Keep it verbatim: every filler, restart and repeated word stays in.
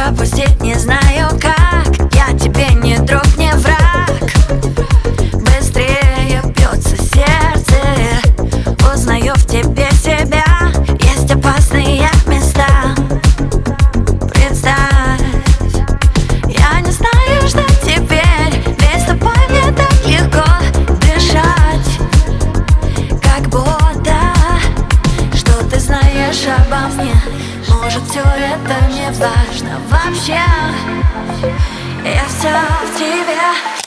пропустить не знаю как. Я тебе не друг, не враг. Быстрее бьется сердце, узнаю в тебе себя. Есть опасные места, представь. Я не знаю, что теперь, ведь с тобой мне так легко дышать. Как будто, что ты знаешь обо мне. Может, все это не важно вообще. Я вся в тебе.